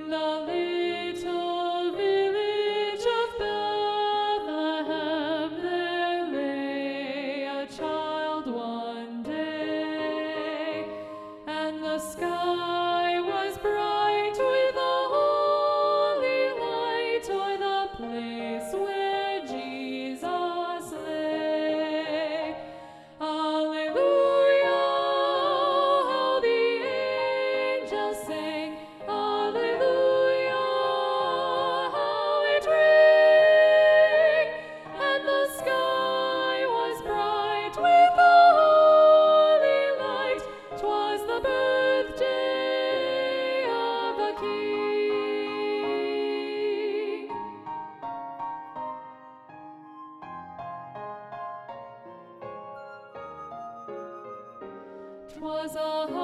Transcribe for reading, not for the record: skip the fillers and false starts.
the little village of Bethlehem there lay a child one day, and the sky was bright with a holy light o'er the place where Jesus lay. Alleluia, how the angels sang. Alleluia, how it rang. And the sky was bright with a holy light. 'Twas the birthday of the King. 'Twas a